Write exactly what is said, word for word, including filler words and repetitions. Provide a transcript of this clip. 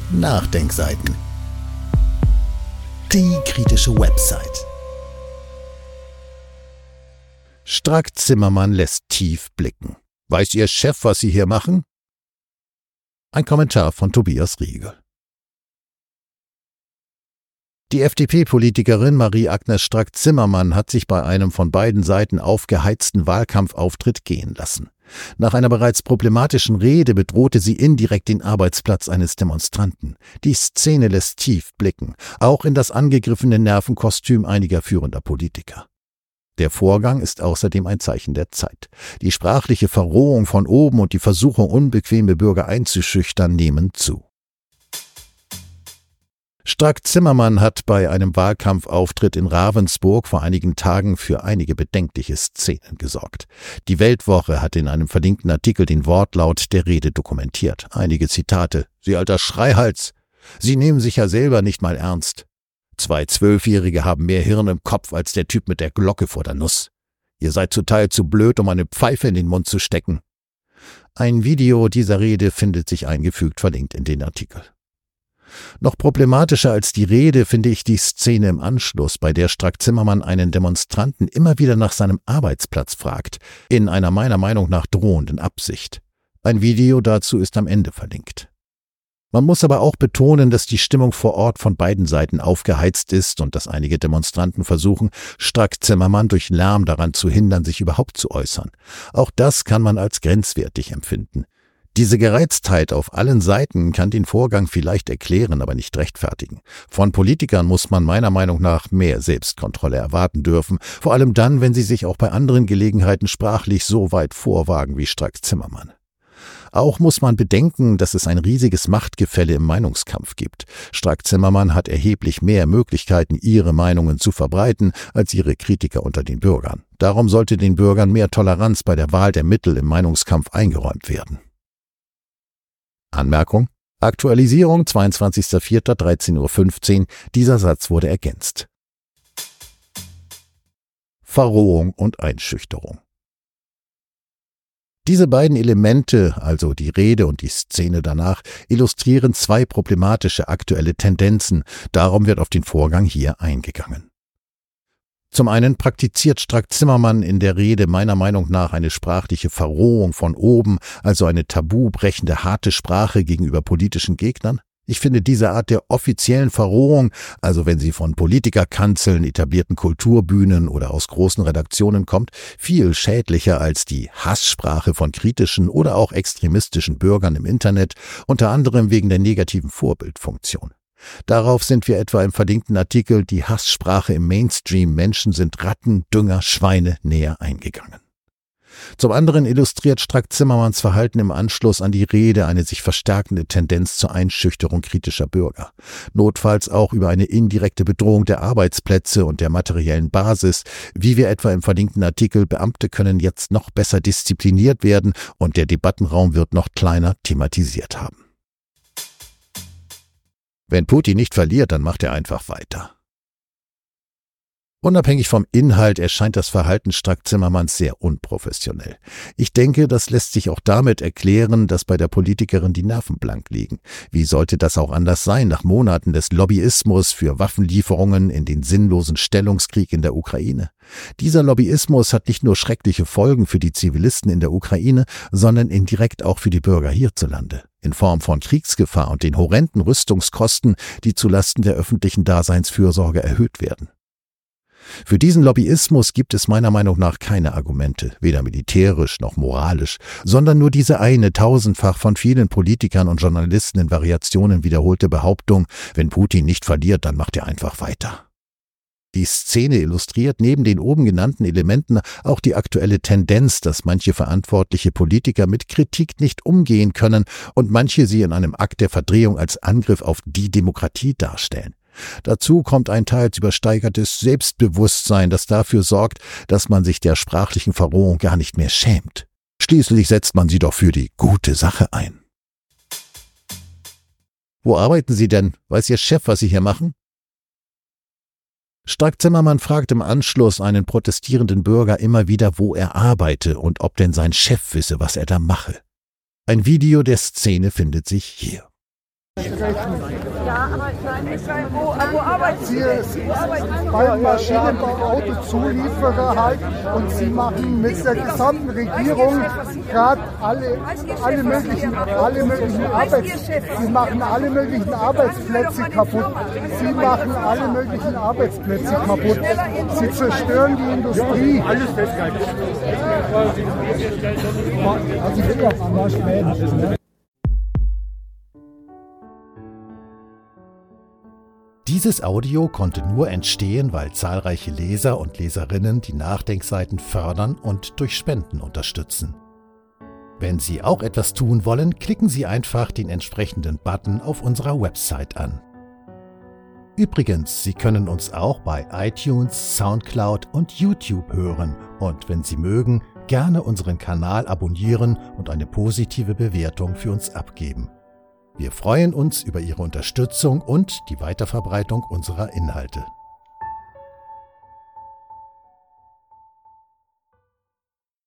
Nachdenkseiten. Die kritische Website. Strack-Zimmermann lässt tief blicken. Weiß Ihr Chef, was Sie hier machen? Ein Kommentar von Tobias Riegel. Die F D P-Politikerin Marie-Agnes Strack-Zimmermann hat sich bei einem von beiden Seiten aufgeheizten Wahlkampfauftritt gehen lassen. Nach einer bereits problematischen Rede bedrohte sie indirekt den Arbeitsplatz eines Demonstranten. Die Szene lässt tief blicken, auch in das angegriffene Nervenkostüm einiger führender Politiker. Der Vorgang ist außerdem ein Zeichen der Zeit. Die sprachliche Verrohung von oben und die Versuchung, unbequeme Bürger einzuschüchtern, nehmen zu. Strack-Zimmermann hat bei einem Wahlkampfauftritt in Ravensburg vor einigen Tagen für einige bedenkliche Szenen gesorgt. Die Weltwoche hat in einem verlinkten Artikel den Wortlaut der Rede dokumentiert. Einige Zitate: »Sie alter Schreihals! Sie nehmen sich ja selber nicht mal ernst. Zwei Zwölfjährige haben mehr Hirn im Kopf als der Typ mit der Glocke vor der Nuss. Ihr seid zu Teil zu blöd, um eine Pfeife in den Mund zu stecken.« Ein Video dieser Rede findet sich eingefügt verlinkt in den Artikel. Noch problematischer als die Rede finde ich die Szene im Anschluss, bei der Strack-Zimmermann einen Demonstranten immer wieder nach seinem Arbeitsplatz fragt, in einer meiner Meinung nach drohenden Absicht. Ein Video dazu ist am Ende verlinkt. Man muss aber auch betonen, dass die Stimmung vor Ort von beiden Seiten aufgeheizt ist und dass einige Demonstranten versuchen, Strack-Zimmermann durch Lärm daran zu hindern, sich überhaupt zu äußern. Auch das kann man als grenzwertig empfinden. Diese Gereiztheit auf allen Seiten kann den Vorgang vielleicht erklären, aber nicht rechtfertigen. Von Politikern muss man meiner Meinung nach mehr Selbstkontrolle erwarten dürfen, vor allem dann, wenn sie sich auch bei anderen Gelegenheiten sprachlich so weit vorwagen wie Strack-Zimmermann. Auch muss man bedenken, dass es ein riesiges Machtgefälle im Meinungskampf gibt. Strack-Zimmermann hat erheblich mehr Möglichkeiten, ihre Meinungen zu verbreiten, als ihre Kritiker unter den Bürgern. Darum sollte den Bürgern mehr Toleranz bei der Wahl der Mittel im Meinungskampf eingeräumt werden. Anmerkung: Aktualisierung zweiundzwanzigster vierter dreizehn Uhr fünfzehn. Dieser Satz wurde ergänzt. Verrohung und Einschüchterung. Diese beiden Elemente, also die Rede und die Szene danach, illustrieren zwei problematische aktuelle Tendenzen. Darum wird auf den Vorgang hier eingegangen. Zum einen praktiziert Strack-Zimmermann in der Rede meiner Meinung nach eine sprachliche Verrohung von oben, also eine tabubrechende, harte Sprache gegenüber politischen Gegnern. Ich finde diese Art der offiziellen Verrohung, also wenn sie von Politikerkanzeln, etablierten Kulturbühnen oder aus großen Redaktionen kommt, viel schädlicher als die Hasssprache von kritischen oder auch extremistischen Bürgern im Internet, unter anderem wegen der negativen Vorbildfunktion. Darauf sind wir etwa im verlinkten Artikel »Die Hasssprache im Mainstream, Menschen sind Ratten, Dünger, Schweine« näher eingegangen. Zum anderen illustriert Strack-Zimmermanns Verhalten im Anschluss an die Rede eine sich verstärkende Tendenz zur Einschüchterung kritischer Bürger. Notfalls auch über eine indirekte Bedrohung der Arbeitsplätze und der materiellen Basis, wie wir etwa im verlinkten Artikel »Beamte können jetzt noch besser diszipliniert werden« und der Debattenraum wird noch kleiner thematisiert haben. Wenn Putin nicht verliert, dann macht er einfach weiter. Unabhängig vom Inhalt erscheint das Verhalten Strack-Zimmermanns sehr unprofessionell. Ich denke, das lässt sich auch damit erklären, dass bei der Politikerin die Nerven blank liegen. Wie sollte das auch anders sein nach Monaten des Lobbyismus für Waffenlieferungen in den sinnlosen Stellungskrieg in der Ukraine? Dieser Lobbyismus hat nicht nur schreckliche Folgen für die Zivilisten in der Ukraine, sondern indirekt auch für die Bürger hierzulande, in Form von Kriegsgefahr und den horrenden Rüstungskosten, die zulasten der öffentlichen Daseinsfürsorge erhöht werden. Für diesen Lobbyismus gibt es meiner Meinung nach keine Argumente, weder militärisch noch moralisch, sondern nur diese eine tausendfach von vielen Politikern und Journalisten in Variationen wiederholte Behauptung, wenn Putin nicht verliert, dann macht er einfach weiter. Die Szene illustriert neben den oben genannten Elementen auch die aktuelle Tendenz, dass manche verantwortliche Politiker mit Kritik nicht umgehen können und manche sie in einem Akt der Verdrehung als Angriff auf die Demokratie darstellen. Dazu kommt ein teils übersteigertes Selbstbewusstsein, das dafür sorgt, dass man sich der sprachlichen Verrohung gar nicht mehr schämt. Schließlich setzt man sie doch für die gute Sache ein. Wo arbeiten Sie denn? Weiß Ihr Chef, was Sie hier machen? Strack-Zimmermann fragt im Anschluss einen protestierenden Bürger immer wieder, wo er arbeite und ob denn sein Chef wisse, was er da mache. Ein Video der Szene findet sich hier. Ja, aber ich meine, wo, wo arbeiten Sie? Sie beim Maschinenbau, Autozulieferer halt, und sie machen mit der gesamten Regierung gerade alle, alle möglichen, alle möglichen Arbeitsplätze, sie machen alle möglichen Arbeitsplätze kaputt. Sie machen alle möglichen Arbeitsplätze kaputt. Sie zerstören die Industrie. Alles festgehalten. Also ich will auch anders später. Dieses Audio konnte nur entstehen, weil zahlreiche Leser und Leserinnen die Nachdenkseiten fördern und durch Spenden unterstützen. Wenn Sie auch etwas tun wollen, klicken Sie einfach den entsprechenden Button auf unserer Website an. Übrigens, Sie können uns auch bei iTunes, Soundcloud und YouTube hören und, wenn Sie mögen, gerne unseren Kanal abonnieren und eine positive Bewertung für uns abgeben. Wir freuen uns über Ihre Unterstützung und die Weiterverbreitung unserer Inhalte.